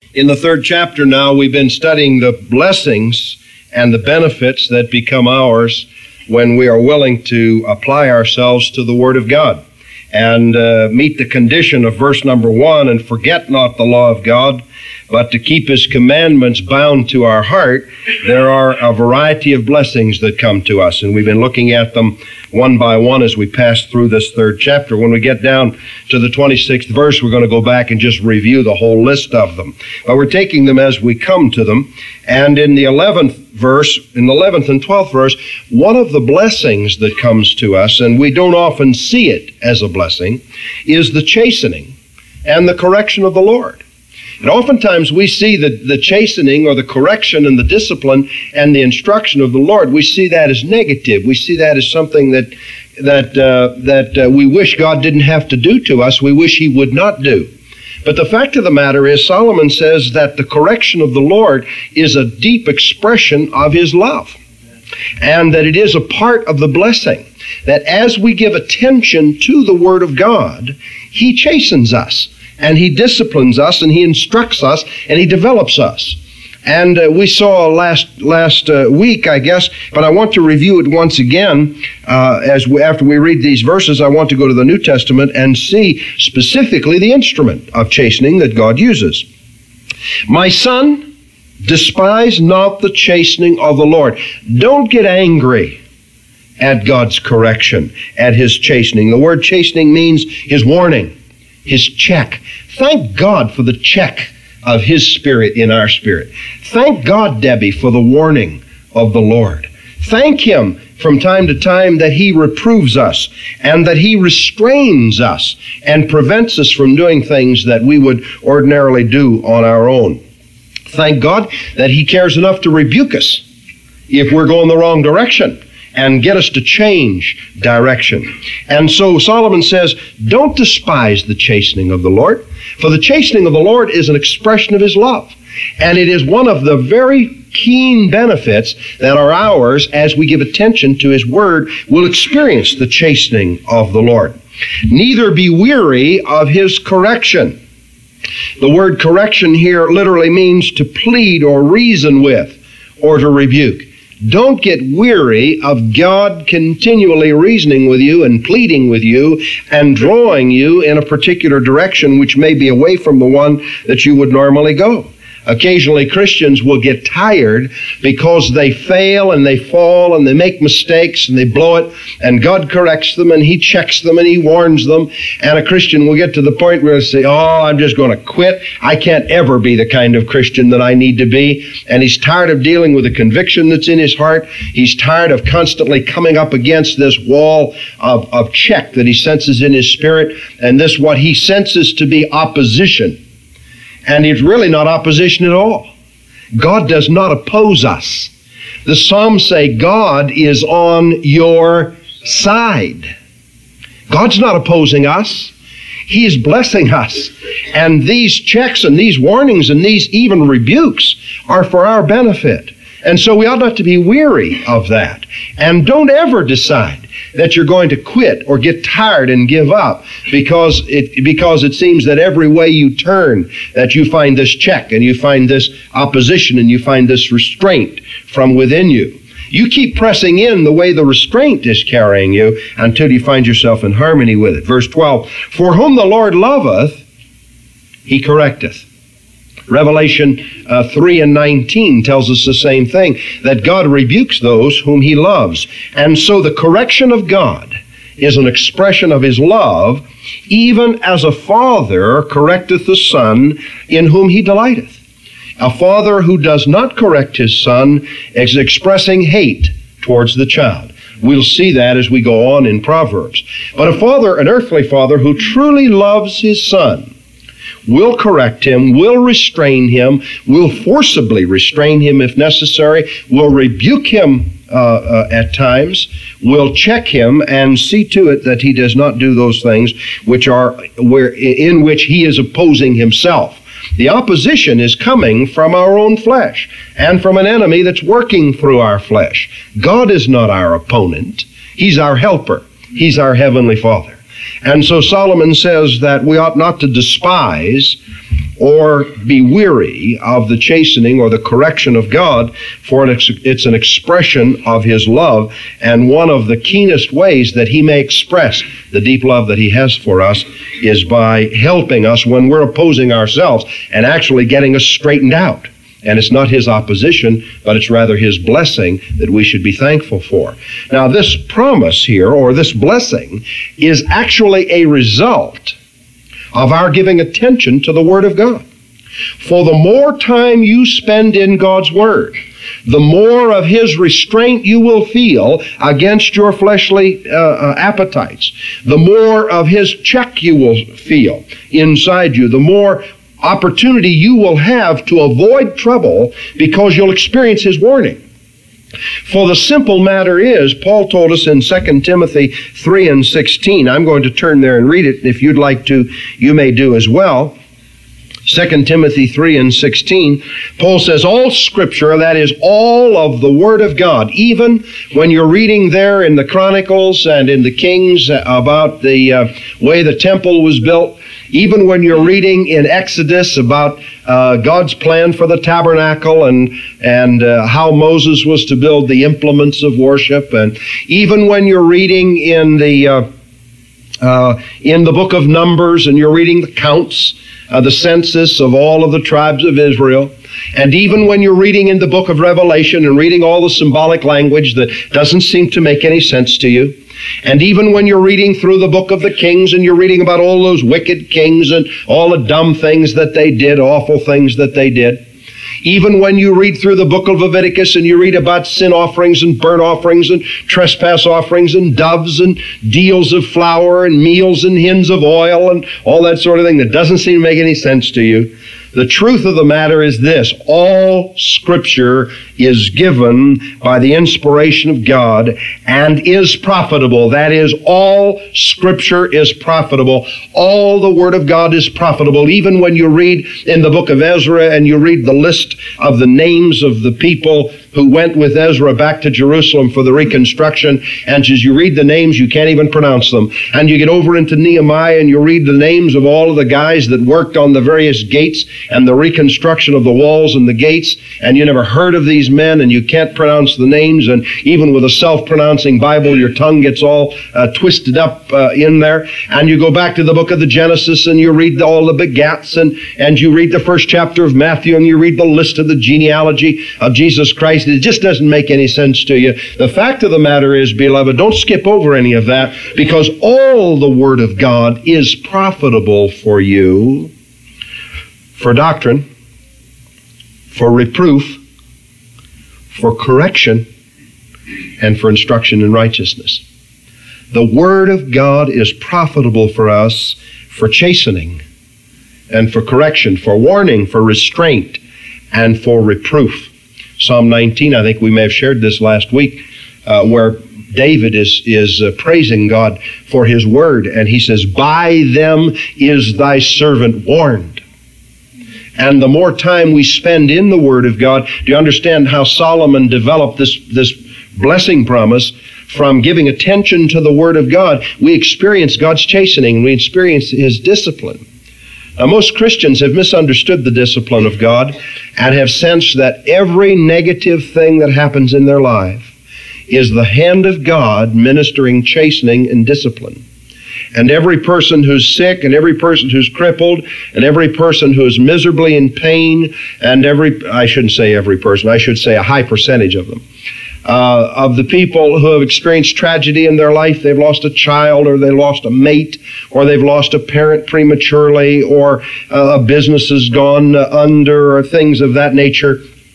In the third chapter now, we've been studying the blessings and the benefits that become ours when we are willing to apply ourselves to the Word of God and meet the condition of verse number 1, and forget not the law of God, but to keep His commandments bound to our heart. There are a variety of blessings that come to us, and we've been looking at them one by one as we pass through this third chapter. When we get down to the 26th verse, we're going to go back and just review the whole list of them. But we're taking them as we come to them. And in the 11th verse, in the 11th and 12th verse, one of the blessings that comes to us, and we don't often see it as a blessing, is the chastening and the correction of the Lord. And oftentimes we see the chastening or the correction and the discipline and the instruction of the Lord, we see that as negative. We see that as something that we wish God didn't have to do to us. We wish He would not do. But the fact of the matter is, Solomon says that the correction of the Lord is a deep expression of His love, and that it is a part of the blessing. That as we give attention to the Word of God, He chastens us, and He disciplines us, and He instructs us, and He develops us. And we saw last week, I guess, but I want to review it once again. After we read these verses, I want to go to the New Testament and see specifically the instrument of chastening that God uses. My son, despise not the chastening of the Lord. Don't get angry at God's correction, at His chastening. The word chastening means His warning, His check. Thank God for the check of His Spirit in our spirit. Thank God, Debbie, for the warning of the Lord. Thank Him from time to time that He reproves us and that He restrains us and prevents us from doing things that we would ordinarily do on our own. Thank God that He cares enough to rebuke us if we're going the wrong direction and get us to change direction. And so Solomon says, don't despise the chastening of the Lord, for the chastening of the Lord is an expression of His love. And it is one of the very keen benefits that are ours as we give attention to His Word. We'll experience the chastening of the Lord. Neither be weary of His correction. The word correction here literally means to plead or reason with or to rebuke. Don't get weary of God continually reasoning with you and pleading with you and drawing you in a particular direction which may be away from the one that you would normally go. Occasionally Christians will get tired because they fail and they fall and they make mistakes and they blow it, and God corrects them and He checks them and He warns them, and a Christian will get to the point where they say, oh, I'm just going to quit. I can't ever be the kind of Christian that I need to be. And he's tired of dealing with the conviction that's in his heart. He's tired of constantly coming up against this wall of check that he senses in his spirit, and this what he senses to be opposition. And it's really not opposition at all. God does not oppose us. The Psalms say God is on your side. God's not opposing us. He is blessing us. And these checks and these warnings and these even rebukes are for our benefit. And so we ought not to be weary of that. And don't ever decide that you're going to quit or get tired and give up because it seems that every way you turn that you find this check and you find this opposition and you find this restraint from within you. You keep pressing in the way the restraint is carrying you until you find yourself in harmony with it. Verse 12, for whom the Lord loveth, He correcteth. Revelation 3:19 tells us the same thing, that God rebukes those whom He loves. And so the correction of God is an expression of His love, even as a father correcteth the son in whom he delighteth. A father who does not correct his son is expressing hate towards the child. We'll see that as we go on in Proverbs. But a father, an earthly father who truly loves his son, will correct him, will restrain him, will forcibly restrain him if necessary, will rebuke him at times, will check him and see to it that he does not do those things in which he is opposing himself. The opposition is coming from our own flesh and from an enemy that's working through our flesh. God is not our opponent. He's our helper. He's our Heavenly Father. And so Solomon says that we ought not to despise or be weary of the chastening or the correction of God, for it's an expression of His love, and one of the keenest ways that He may express the deep love that He has for us is by helping us when we're opposing ourselves and actually getting us straightened out. And it's not His opposition, but it's rather His blessing that we should be thankful for. Now, this promise here, or this blessing, is actually a result of our giving attention to the Word of God. For the more time you spend in God's Word, the more of His restraint you will feel against your fleshly appetites. The more of His check you will feel inside you. The more opportunity you will have to avoid trouble because you'll experience His warning. For the simple matter is, Paul told us in 2 Timothy 3:16, I'm going to turn there and read it. If you'd like to, you may do as well. 2 Timothy 3:16, Paul says, all Scripture, that is all of the Word of God, even when you're reading there in the Chronicles and in the Kings about the way the temple was built, even when you're reading in Exodus about God's plan for the tabernacle and how Moses was to build the implements of worship, and even when you're reading in the book of Numbers and you're reading the counts, the census of all of the tribes of Israel, and even when you're reading in the book of Revelation and reading all the symbolic language that doesn't seem to make any sense to you, and even when you're reading through the book of the Kings and you're reading about all those wicked kings and all the dumb things that they did, awful things that they did, even when you read through the book of Leviticus and you read about sin offerings and burnt offerings and trespass offerings and doves and deals of flour and meals and hins of oil and all that sort of thing that doesn't seem to make any sense to you, the truth of the matter is this: all Scripture is given by the inspiration of God and is profitable. That is, all Scripture is profitable. All the Word of God is profitable. Even when you read in the book of Ezra and you read the list of the names of the people who went with Ezra back to Jerusalem for the reconstruction, and as you read the names, you can't even pronounce them. And you get over into Nehemiah and you read the names of all of the guys that worked on the various gates and the reconstruction of the walls and the gates, and you never heard of these men and you can't pronounce the names, and even with a self-pronouncing Bible, your tongue gets all twisted up in there. And you go back to the book of the Genesis and you read all the begats, and you read the first chapter of Matthew and you read the list of the genealogy of Jesus Christ. It just doesn't make any sense to you. The fact of the matter is, beloved, don't skip over any of that, because all the Word of God is profitable for you, for doctrine, for reproof, for correction, and for instruction in righteousness. The Word of God is profitable for us for chastening and for correction, for warning, for restraint, and for reproof. Psalm 19, I think we may have shared this last week, where David is praising God for His Word, and he says, by them is thy servant warned. And the more time we spend in the Word of God, do you understand how Solomon developed this blessing promise? From giving attention to the Word of God, we experience God's chastening, we experience His discipline. Now, most Christians have misunderstood the discipline of God and have sensed that every negative thing that happens in their life is the hand of God ministering chastening and discipline. And every person who's sick, and every person who's crippled, and every person who is miserably in pain, and I shouldn't say every person, I should say a high percentage of them, of the people who have experienced tragedy in their life, they've lost a child, or they lost a mate, or they've lost a parent prematurely, or a business has gone under, or things of that nature,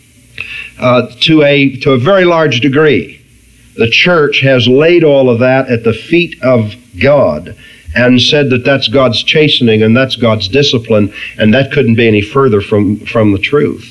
to a very large degree. The church has laid all of that at the feet of God and said that that's God's chastening and that's God's discipline, and that couldn't be any further from the truth.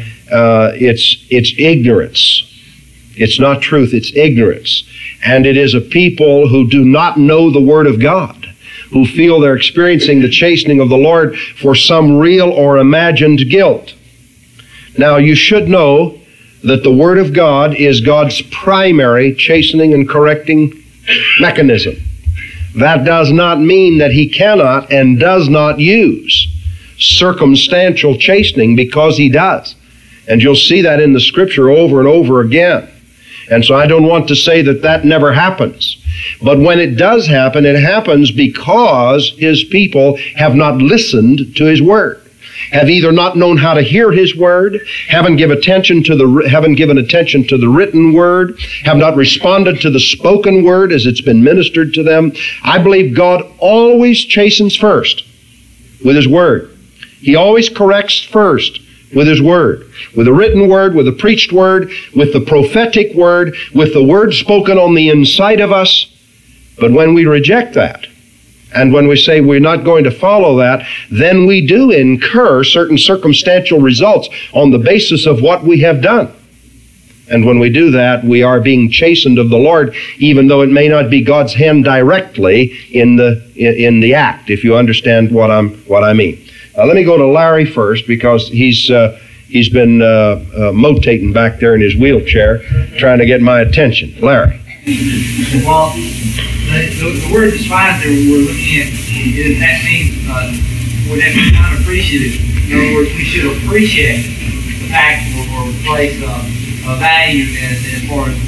It's ignorance. It's not truth, it's ignorance. And it is a people who do not know the Word of God, who feel they're experiencing the chastening of the Lord for some real or imagined guilt. Now, you should know that the Word of God is God's primary chastening and correcting mechanism. that does not mean that He cannot and does not use circumstantial chastening, because He does. And you'll see that in the Scripture over and over again. And so I don't want to say that that never happens. But when it does happen, it happens because His people have not listened to His Word, have either not known how to hear His Word, haven't given attention to the written Word, have not responded to the spoken Word as it's been ministered to them. I believe God always chastens first with His Word. He always corrects first with His Word, with the written Word, with the preached Word, with the prophetic Word, with the Word spoken on the inside of us. But when we reject that, and when we say we're not going to follow that, then we do incur certain circumstantial results on the basis of what we have done. And when we do that, we are being chastened of the Lord, even though it may not be God's hand directly in the act, if you understand what I mean. Let me go to Larry first, because he's been motating back there in his wheelchair, trying to get my attention. Larry. Well, the word despise that we're looking at, that means would that be unappreciative? In other words, we should appreciate the fact or place a value as far as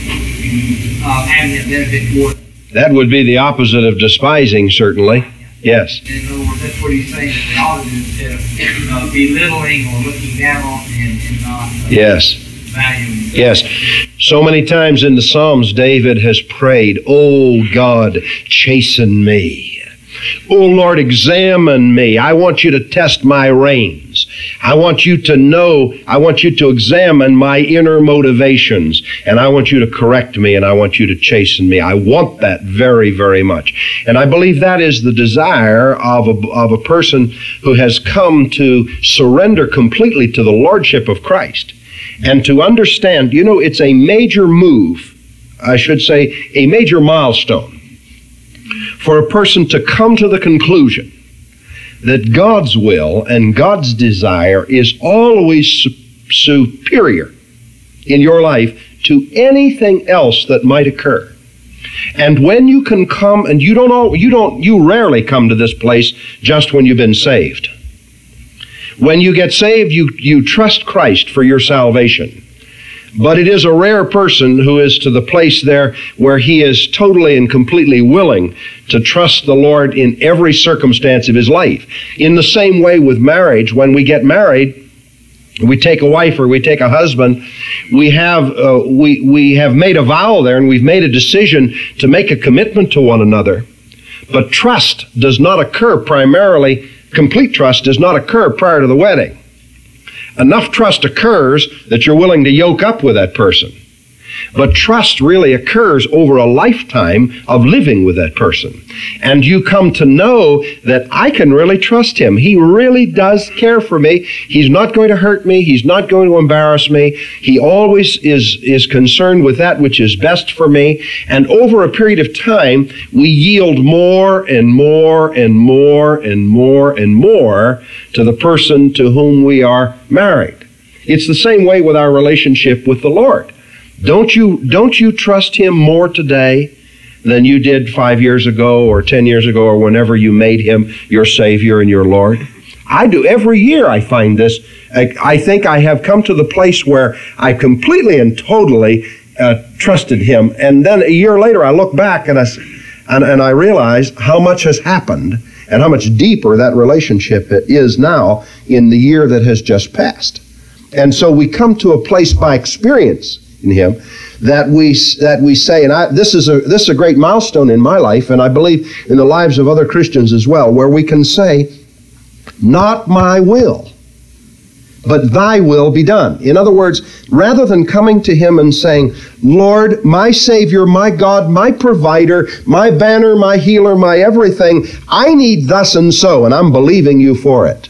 having that benefit for it. That would be the opposite of despising, certainly. Yes. In other words, that's what he's saying, that they ought to do instead of belittling or looking down on and not yes. valuing. Yes. So many times in the Psalms, David has prayed, "Oh God, chasten me. Oh Lord, examine me. I want you to test my reins. I want you to know, I want you to examine my inner motivations, and I want you to correct me, and I want you to chasten me." I want that very, very much. And I believe that is the desire of a person who has come to surrender completely to the Lordship of Christ, and to understand, it's a major move, I should say, a major milestone, for a person to come to the conclusion that God's will and God's desire is always superior in your life to anything else that might occur. And when you can come, and you rarely come to this place just when you've been saved. When you get saved, you trust Christ for your salvation. But it is a rare person who is to the place there where he is totally and completely willing to trust the Lord in every circumstance of his life. In the same way with marriage, when we get married, we take a wife or we take a husband, we have made a vow there, and we've made a decision to make a commitment to one another. But trust does not occur primarily, complete trust does not occur prior to the wedding. Enough trust occurs that you're willing to yoke up with that person. But trust really occurs over a lifetime of living with that person. And you come to know that I can really trust him. He really does care for me. He's not going to hurt me. He's not going to embarrass me. He always is concerned with that which is best for me. And over a period of time, we yield more and more and more and more and more to the person to whom we are married. It's the same way with our relationship with the Lord. Don't you trust him more today than you did 5 years ago or 10 years ago or whenever you made him your Savior and your Lord? I do. Every year I find this. I think I have come to the place where I completely and totally trusted him. And then a year later I look back and I realize how much has happened and how much deeper that relationship is now in the year that has just passed. And so we come to a place by experience in him that we say, and this is a great milestone in my life, and I believe in the lives of other Christians as well, where we can say, "Not my will, but thy will be done." In other words, rather than coming to him and saying, "Lord, my Savior, my God, my provider, my banner, my healer, my everything, I need thus and so, and I'm believing you for it."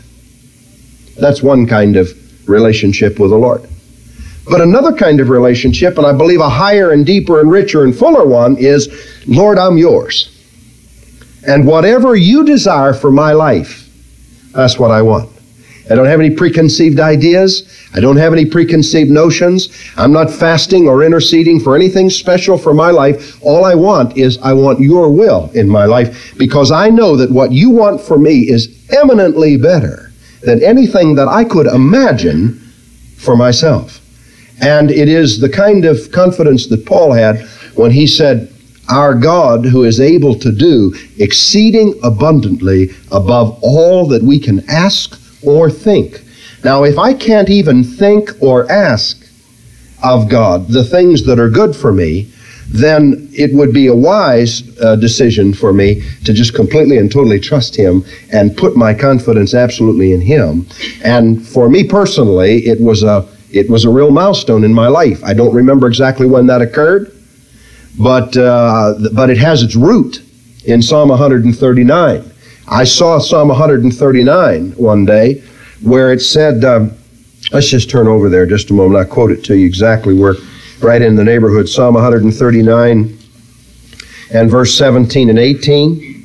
That's one kind of relationship with the Lord. But another kind of relationship, and I believe a higher and deeper and richer and fuller one, is, "Lord, I'm yours. And whatever you desire for my life, that's what I want. I don't have any preconceived ideas. I don't have any preconceived notions. I'm not fasting or interceding for anything special for my life. All I want is I want your will in my life, because I know that what you want for me is eminently better than anything that I could imagine for myself. And it is the kind of confidence that Paul had when he said, our God who is able to do exceeding abundantly above all that we can ask or think. Now, if I can't even think or ask of God the things that are good for me, then it would be a wise decision for me to just completely and totally trust Him and put my confidence absolutely in Him. And for me personally, it was a real milestone in my life. I don't remember exactly when that occurred, but it has its root in Psalm 139. I saw Psalm 139 one day where it said, let's just turn over there just a moment. I'll quote it to you exactly where, right in the neighborhood, Psalm 139 and verse 17 and 18.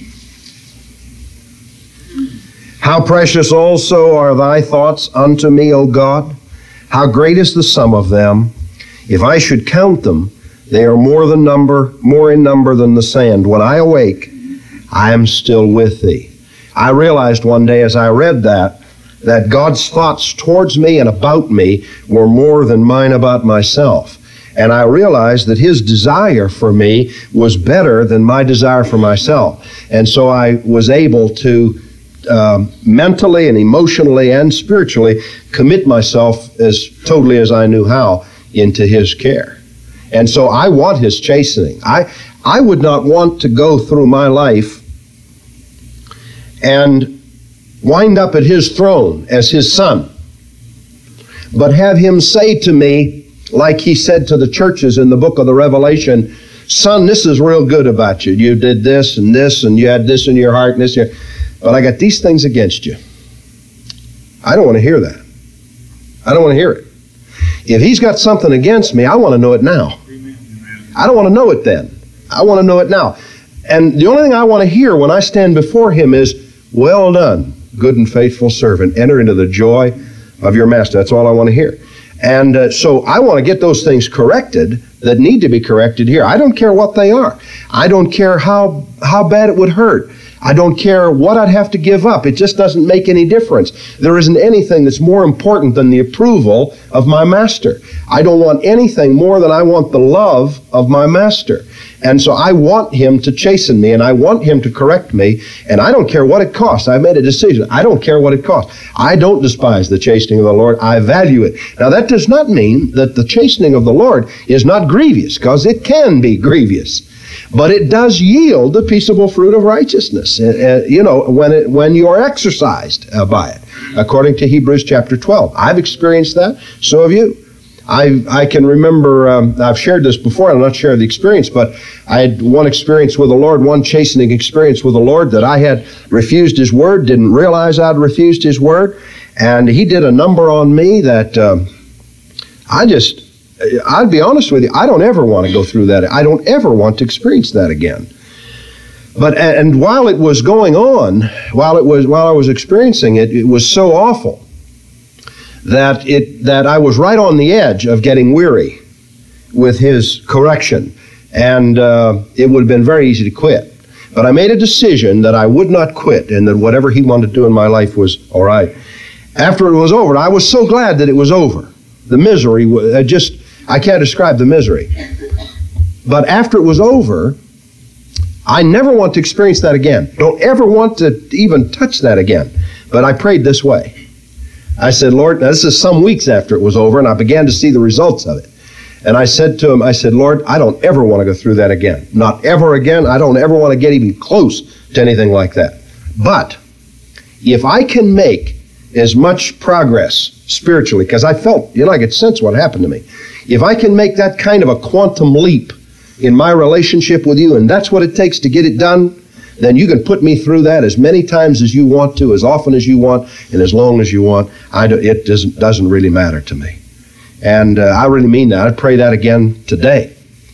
How precious also are thy thoughts unto me, O God! How great is the sum of them! If I should count them, they are more in number than the sand. When I awake, I am still with thee. I realized one day as I read that God's thoughts towards me and about me were more than mine about myself. And I realized that His desire for me was better than my desire for myself. And so I was able to mentally and emotionally and spiritually commit myself as totally as I knew how into His care. And so I want His chastening. I would not want to go through my life and wind up at His throne as His son, but have Him say to me, like He said to the churches in the book of the Revelation, son, this is real good about you. You did this, and you had this in your heart, and this, but I got these things against you. I don't want to hear that. I don't want to hear it. If He's got something against me, I want to know it now. I don't want to know it then. I want to know it now. And the only thing I want to hear when I stand before Him is, well done, good and faithful servant. Enter into the joy of your master. That's all I want to hear. And so I want to get those things corrected that need to be corrected here. I don't care what they are. I don't care how bad it would hurt. I don't care what I'd have to give up. It just doesn't make any difference. There isn't anything that's more important than the approval of my master. I don't want anything more than I want the love of my master. And so I want Him to chasten me, and I want Him to correct me, and I don't care what it costs. I made a decision. I don't care what it costs. I don't despise the chastening of the Lord. I value it. Now, that does not mean that the chastening of the Lord is not grievous, because it can be grievous. But it does yield the peaceable fruit of righteousness, when you are exercised by it, according to Hebrews chapter 12. I've experienced that. So have you. I can remember, I've shared this before, I'll not share the experience, but I had one experience with the Lord, one chastening experience with the Lord, that I had refused His word, didn't realize I'd refused His word, and He did a number on me that I'd be honest with you, I don't ever want to go through that. I don't ever want to experience that again. But and while it was going on, while I was experiencing it, it was so awful that I was right on the edge of getting weary with His correction, and it would have been very easy to quit. But I made a decision that I would not quit, and that whatever He wanted to do in my life was all right. After it was over, I was so glad that it was over. The misery, I can't describe the misery. But after it was over, I never want to experience that again. Don't ever want to even touch that again. But I prayed this way. I said, Lord, now this is some weeks after it was over, and I began to see the results of it. And I said to Him, I said, Lord, I don't ever want to go through that again. Not ever again. I don't ever want to get even close to anything like that. But if I can make as much progress spiritually, because I felt, I could sense what happened to me. If I can make that kind of a quantum leap in my relationship with You, and that's what it takes to get it done, then you can put me through that as many times as you want to, as often as you want, and as long as you want. It doesn't really matter to me. And I really mean that. I pray that again today.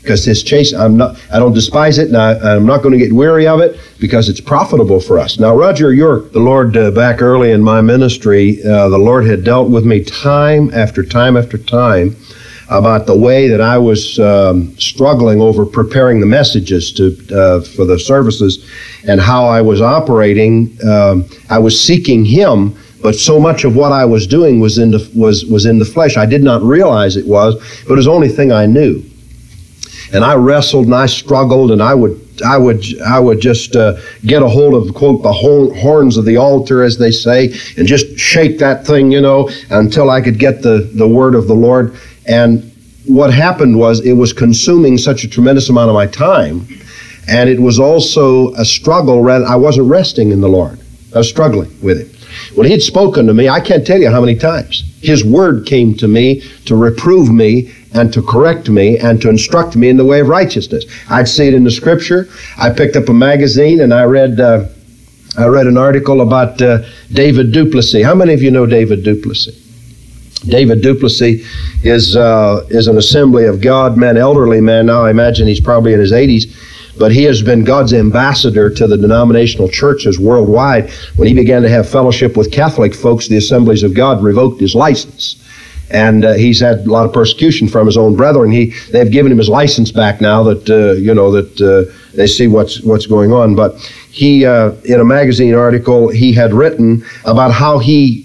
because His chasing, I don't despise it, and I'm not going to get weary of it, because it's profitable for us. Now, Roger, the Lord, back early in my ministry, the Lord had dealt with me time after time after time about the way that I was struggling over preparing the messages for the services, and how I was operating. I was seeking Him, but so much of what I was doing was in the flesh. I did not realize it was, but it was the only thing I knew. And I wrestled and I struggled, and I would just get a hold of, quote, the horns of the altar, as they say, and just shake that thing, until I could get the word of the Lord. And what happened was, it was consuming such a tremendous amount of my time, and it was also a struggle. I wasn't resting in the Lord. I was struggling with Him. When He had spoken to me, I can't tell you how many times His word came to me to reprove me and to correct me and to instruct me in the way of righteousness. I'd see it in the Scripture. I picked up a magazine and I read an article about David Duplessis. How many of you know David Duplessis? David Duplessis is an Assembly of God man, elderly man now. I imagine he's probably in his 80s. But he has been God's ambassador to the denominational churches worldwide. When he began to have fellowship with Catholic folks, the Assemblies of God revoked his license. And he's had a lot of persecution from his own brethren. They've given him his license back now that they see what's going on. But he, in a magazine article, he had written about how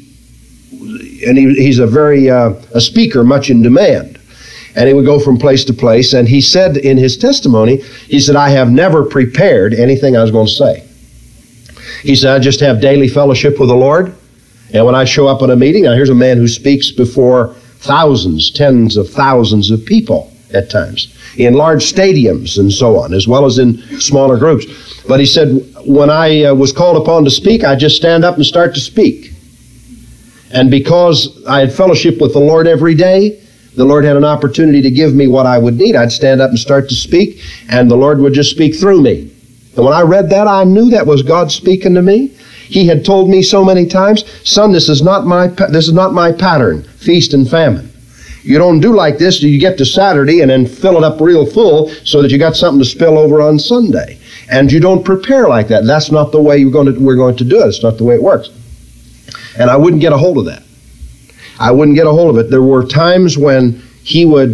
he's a speaker much in demand. And he would go from place to place. And he said in his testimony, he said, I have never prepared anything I was going to say. He said, I just have daily fellowship with the Lord. And when I show up at a meeting, now here's a man who speaks before thousands, tens of thousands of people at times, in large stadiums and so on, as well as in smaller groups. But he said, when I was called upon to speak, I just stand up and start to speak. And because I had fellowship with the Lord every day, the Lord had an opportunity to give me what I would need. I'd stand up and start to speak, and the Lord would just speak through me. And when I read that, I knew that was God speaking to me. He had told me so many times, son, this is not my pattern, feast and famine. You don't do like this till you get to Saturday and then fill it up real full so that you got something to spill over on Sunday. And you don't prepare like that. That's not the way we're going to do it. It's not the way it works. And I wouldn't get a hold of that. I wouldn't get a hold of it. There were times when he would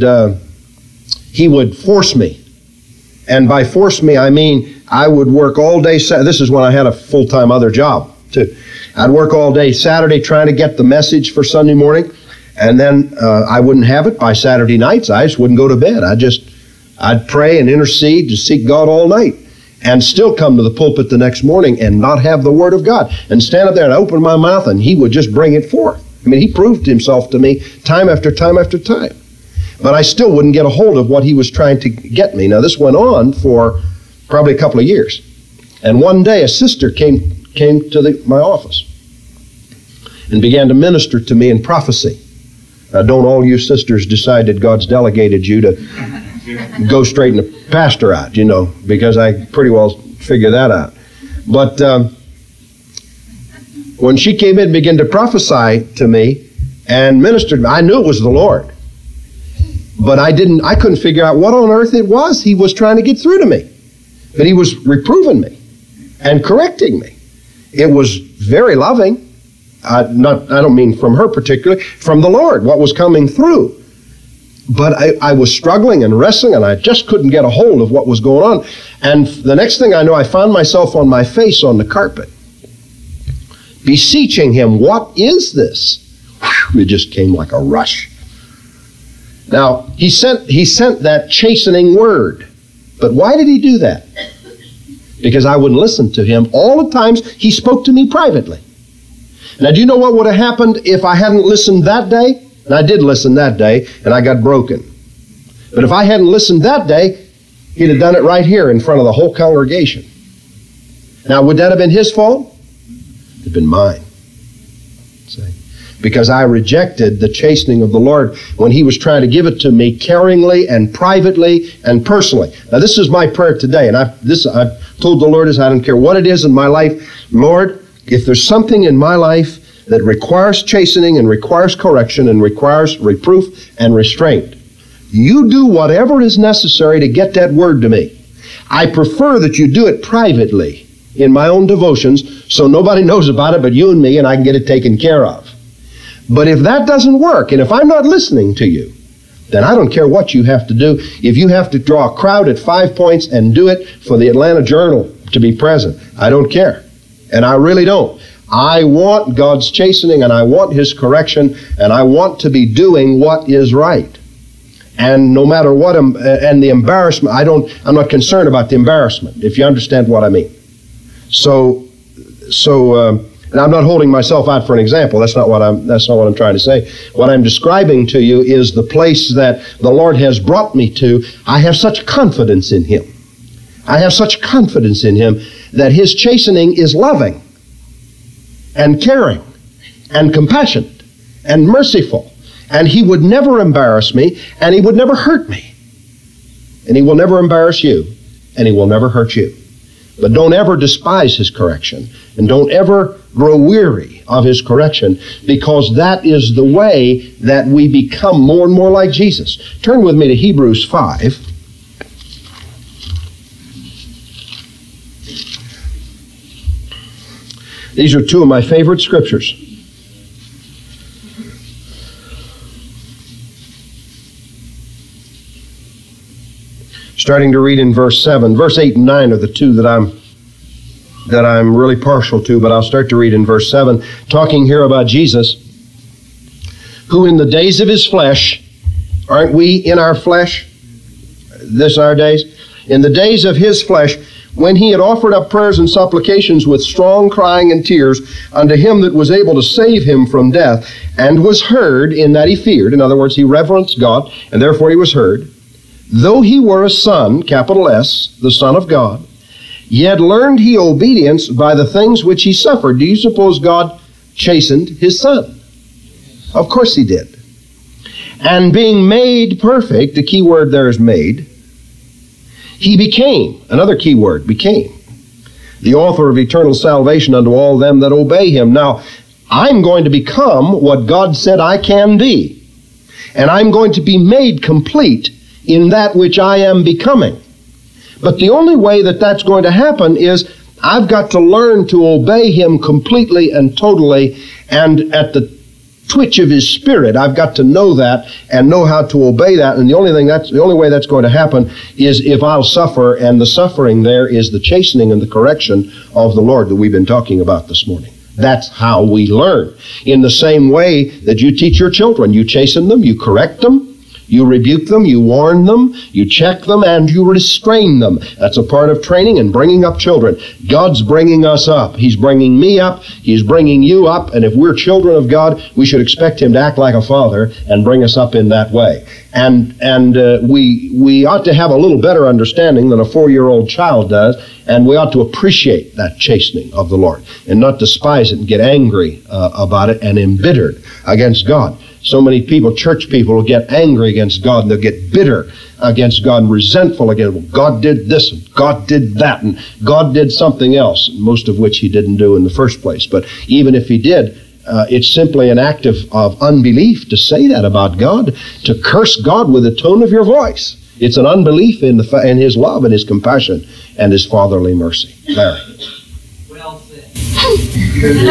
force me. And by force me, I mean I would work all day. This is when I had a full-time other job, too. I'd work all day Saturday trying to get the message for Sunday morning, and then I wouldn't have it by Saturday nights. I just wouldn't go to bed. I'd pray and intercede to seek God all night, and still come to the pulpit the next morning and not have the Word of God, and stand up there and open my mouth, and he would just bring it forth. I mean, he proved himself to me time after time after time. But I still wouldn't get a hold of what he was trying to get me. Now, this went on for probably a couple of years. And one day, a sister came to my office and began to minister to me in prophecy. Now, don't all you sisters decide that God's delegated you to go straighten the pastor out, because I pretty well figure that out. But when she came in and began to prophesy to me and ministered, I knew it was the Lord. But I couldn't figure out what on earth it was he was trying to get through to me. But he was reproving me and correcting me. It was very loving. I don't mean from her particularly, from the Lord, what was coming through. But I was struggling and wrestling, and I just couldn't get a hold of what was going on. And the next thing I know, I found myself on my face on the carpet, beseeching him, what is this? Whew, it just came like a rush. Now, he sent that chastening word. But why did he do that? Because I wouldn't listen to him. All the times he spoke to me privately. Now, do you know what would have happened if I hadn't listened that day? And I did listen that day, and I got broken. But if I hadn't listened that day, he'd have done it right here in front of the whole congregation. Now, would that have been his fault? It would have been mine. See? Because I rejected the chastening of the Lord when he was trying to give it to me caringly and privately and personally. Now, this is my prayer today, and I've told the Lord, I don't care what it is in my life, Lord, if there's something in my life that requires chastening and requires correction and requires reproof and restraint, You do whatever is necessary to get that word to me. I prefer that you do it privately in my own devotions so nobody knows about it but you and me, and I can get it taken care of. But if that doesn't work, and if I'm not listening to you, then I don't care what you have to do. If you have to draw a crowd at 5 Points and do it for the Atlanta Journal to be present, I don't care. And I really don't. I want God's chastening, and I want His correction, and I want to be doing what is right. And no matter what, and the embarrassment, I'm not concerned about the embarrassment, if you understand what I mean. And I'm not holding myself out for an example. That's not what I'm trying to say. What I'm describing to you is the place that the Lord has brought me to. I have such confidence in Him. I have such confidence in Him that His chastening is loving and caring and compassionate and merciful. And He would never embarrass me, and He would never hurt me. And He will never embarrass you, and He will never hurt you. But don't ever despise His correction, and don't ever grow weary of His correction, because that is the way that we become more and more like Jesus. Turn with me to Hebrews 5. These are two of my favorite scriptures. Starting to read in verse 7. Verse 8 and 9 are the two that I'm really partial to, but I'll start to read in verse 7, talking here about Jesus, who in the days of His flesh, aren't we in our flesh, this our days? In the days of His flesh, when He had offered up prayers and supplications with strong crying and tears unto Him that was able to save him from death, and was heard in that He feared. In other words, He reverenced God, and therefore He was heard. Though He were a Son, capital S, the Son of God, yet learned He obedience by the things which He suffered. Do you suppose God chastened His Son? Of course He did. And being made perfect, the key word there is made, He became, another key word, became, the author of eternal salvation unto all them that obey Him. Now, I'm going to become what God said I can be. And I'm going to be made complete in that which I am becoming. But the only way that that's going to happen is I've got to learn to obey Him completely and totally, and at the twitch of His Spirit, I've got to know that and know how to obey that. And the only way that's going to happen is if I'll suffer, and the suffering there is the chastening and the correction of the Lord that we've been talking about this morning. That's how we learn. In the same way that you teach your children, you chasten them, you correct them, you rebuke them, you warn them, you check them, and you restrain them. That's a part of training and bringing up children. God's bringing us up. He's bringing me up. He's bringing you up. And if we're children of God, we should expect Him to act like a father and bring us up in that way. And we ought to have a little better understanding than a 4-year-old child does, and we ought to appreciate that chastening of the Lord and not despise it and get angry about it and embittered against God. So many people, church people, will get angry against God, and they'll get bitter against God and resentful against, well, God did this, and God did that, and God did something else, most of which He didn't do in the first place. But even if He did, it's simply an act of unbelief to say that about God, to curse God with the tone of your voice. It's an unbelief in His love and His compassion and His fatherly mercy. Larry. Well said. Could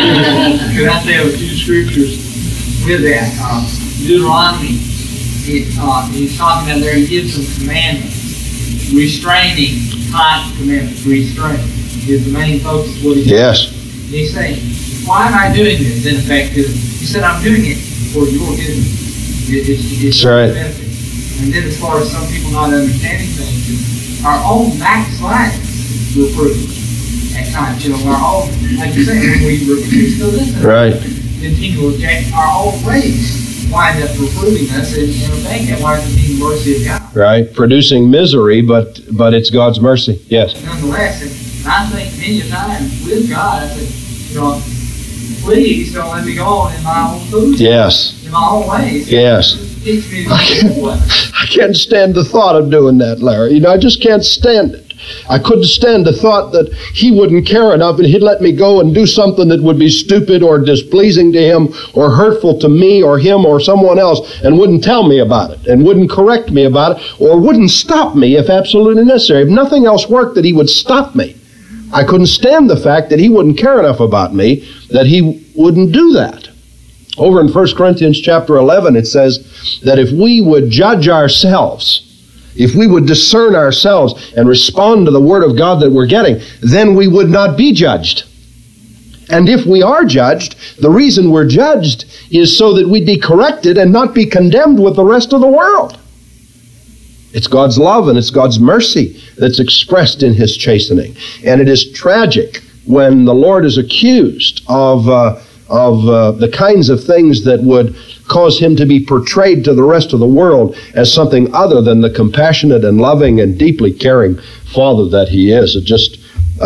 I say a few scriptures with that? Deuteronomy, he's talking about there, He gives them commandments, restraining type commandments, restraint is the main focus of what He Yes. And He's saying, why am I doing this, in effect? He said, I'm doing it for your good. It's That's right. benefit. And then as far as some people not understanding things, our own backslidings will prove at times. Our own, like you say, when we refuse to listen, Right. continue to object, our own ways wind up reproving us, and in effect that winds up being the mercy of God. Right. Producing misery, but it's God's mercy. Yes. Nonetheless, and I think many a time with God, I think, please don't let me go on in my own food. Yes. In my own ways. Yes. Teach me to do what. I can't stand the thought of doing that, Larry. I just can't stand it. I couldn't stand the thought that He wouldn't care enough and He'd let me go and do something that would be stupid or displeasing to Him or hurtful to me or Him or someone else, and wouldn't tell me about it and wouldn't correct me about it or wouldn't stop me if absolutely necessary. If nothing else worked, that He would stop me. I couldn't stand the fact that He wouldn't care enough about me that He wouldn't do that. Over in 1 Corinthians chapter 11, it says that if we would judge ourselves, if we would discern ourselves and respond to the Word of God that we're getting, then we would not be judged. And if we are judged, the reason we're judged is so that we'd be corrected and not be condemned with the rest of the world. It's God's love and it's God's mercy that's expressed in His chastening. And it is tragic when the Lord is accused of the kinds of things that would cause Him to be portrayed to the rest of the world as something other than the compassionate and loving and deeply caring Father that He is. It just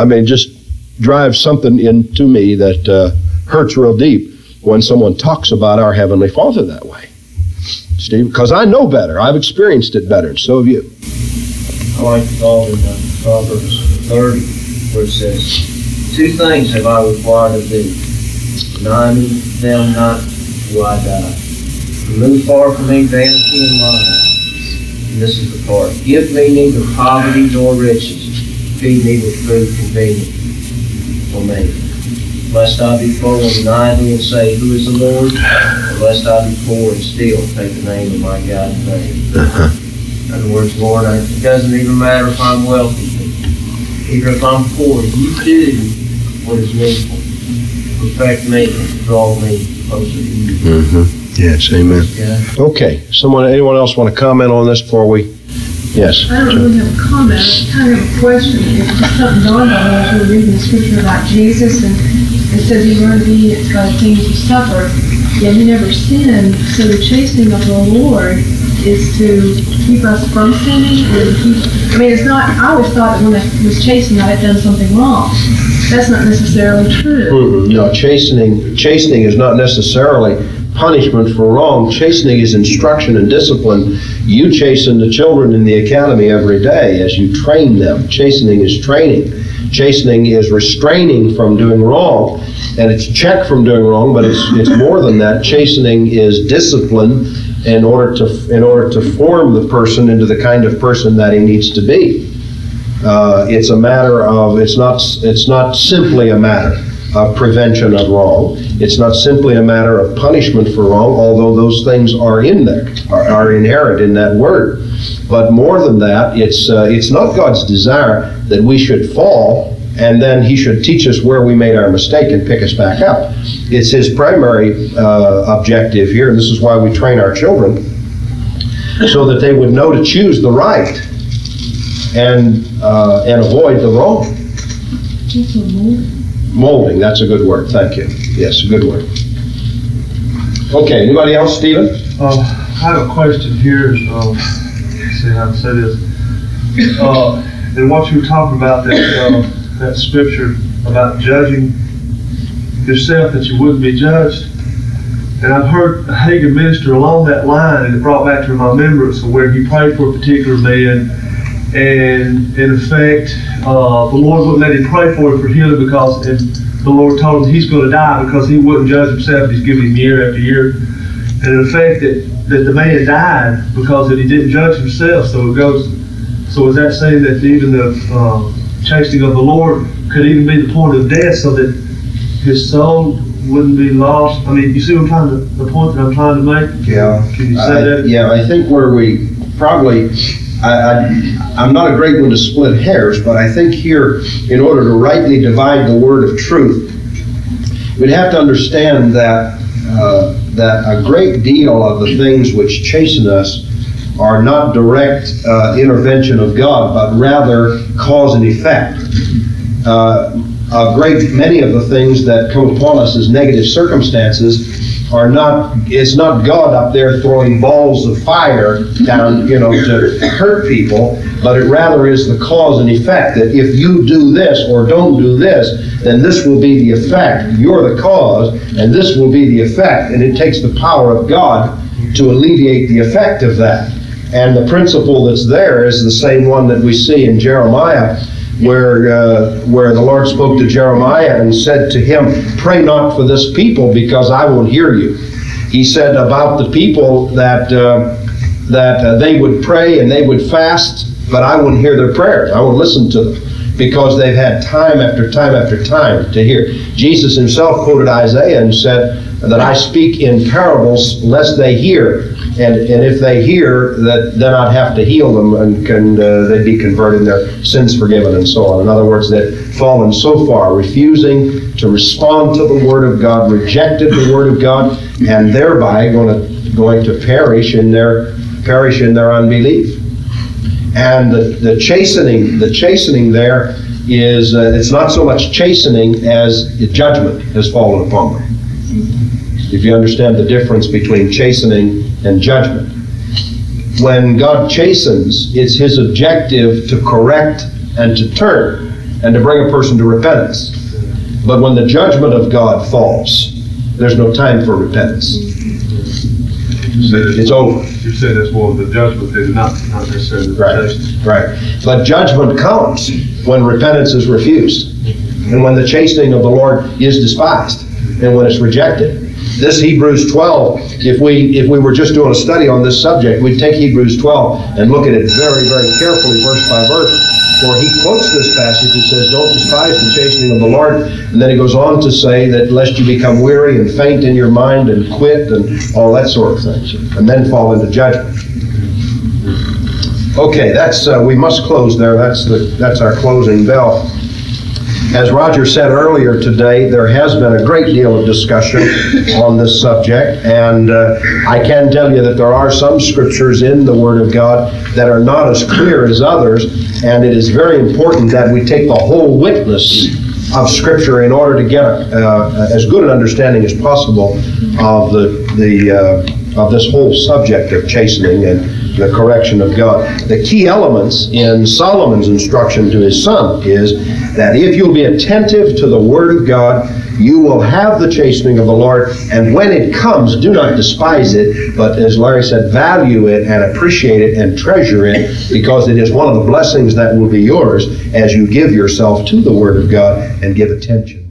drives something into me that hurts real deep when someone talks about our Heavenly Father that way. Steve, because I know better. I've experienced it better, and so have you. I like the thought in Proverbs 30, where it says, 2 things have I required of thee, deny me them not, will I die. Remove far from me vanity and lying. And this is the part. Give me neither poverty nor riches. Feed me with food convenient for me. Lest I be full and deny thee and say, Who is the Lord? Or lest I be poor and still take the name of my God in vain. In other words, Lord, it doesn't even matter if I'm wealthy. Even if I'm poor, you do what is needful. Perfect me and draw me closer to you. Mm-hmm. Yes, amen. Yeah. Okay, anyone else want to comment on this before we? Yes. I don't really have a comment. I kind of have a question. It's just something dawned on me as we were reading the scripture about Jesus, and it says He learned obedience by things He suffered, yet He never sinned. So the chastening of the Lord is to keep us from sinning, and it's not. I always thought that when I was chastened, I had done something wrong. That's not necessarily true. No, chastening is not necessarily punishment for wrong. Chastening is instruction and discipline. You chasten the children in the academy every day as you train them. Chastening is training. Chastening is restraining from doing wrong, and it's check from doing wrong, but it's more than that. Chastening is discipline in order to form the person into the kind of person that he needs to be. It's a matter of, it's not simply a matter of prevention of wrong. It's not simply a matter of punishment for wrong, although those things are in there, are inherent in that word. But more than that, it's not God's desire that we should fall and then He should teach us where we made our mistake and pick us back up. It's His primary objective here, and this is why we train our children, so that they would know to choose the right and avoid the wrong. Molding, that's a good word. Thank you. Yes, a good word. Okay, anybody else, Stephen? I have a question here. Let's see how to say this. And what you were talking about, that scripture about judging yourself that you wouldn't be judged. And I've heard a Hagen minister along that line, and it brought back to my remembrance of where he prayed for a particular man, and in effect, the Lord wouldn't let him pray for healing because the Lord told him he's going to die because he wouldn't judge himself. He's giving him year after year. And in effect, that the man died because he didn't judge himself. So is that saying that even the chastening of the Lord could even be the point of death so that his soul wouldn't be lost? I mean, you see what the point that I'm trying to make? Yeah. Can you say that? Yeah, I think where we probably, I'm not a great one to split hairs, but I think here, in order to rightly divide the word of truth, we'd have to understand that a great deal of the things which chasten us are not direct intervention of God, but rather cause and effect. A great many of the things that come upon us as negative circumstances it's not God up there throwing balls of fire down, to hurt people, but it rather is the cause and effect, that if you do this or don't do this, then this will be the effect. You're the cause, and this will be the effect, and it takes the power of God to alleviate the effect of that. And the principle that's there is the same one that we see in Jeremiah, where the Lord spoke to Jeremiah and said to him, "Pray not for this people, because I will hear you." He said about the people that they would pray and they would fast, but I wouldn't hear their prayers. I wouldn't listen to them, because they've had time after time after time to hear. Jesus himself quoted Isaiah and said that I speak in parables lest they hear. And if they hear, then I'd have to heal them, and they'd be converted, their sins forgiven, and so on. In other words, they'd fallen so far, refusing to respond to the Word of God, rejected the Word of God, and thereby going to perish in their unbelief. And the chastening there is it's not so much chastening as judgment has fallen upon them. If you understand the difference between chastening and judgment. When God chastens, it's his objective to correct and to turn and to bring a person to repentance. But when the judgment of God falls, there's no time for repentance. It's over. You said that's more of the judgment than not necessarily the chastening. Right. But judgment comes when repentance is refused, and when the chastening of the Lord is despised, and when it's rejected. This Hebrews 12, if we were just doing a study on this subject, we'd take Hebrews 12 and look at it very, very carefully, verse by verse, where he quotes this passage and says, "Don't despise the chastening of the Lord." And then he goes on to say that lest you become weary and faint in your mind and quit and all that sort of thing, and then fall into judgment. Okay, we must close there. That's our closing bell. As Roger said earlier today, there has been a great deal of discussion on this subject, and I can tell you that there are some scriptures in the Word of God that are not as clear as others, and it is very important that we take the whole witness of Scripture in order to get as good an understanding as possible of of this whole subject of chastening and the correction of God. The key elements in Solomon's instruction to his son is that if you'll be attentive to the Word of God, you will have the chastening of the Lord, and when it comes, do not despise it, but as Larry said, value it and appreciate it and treasure it, because it is one of the blessings that will be yours as you give yourself to the Word of God and give attention.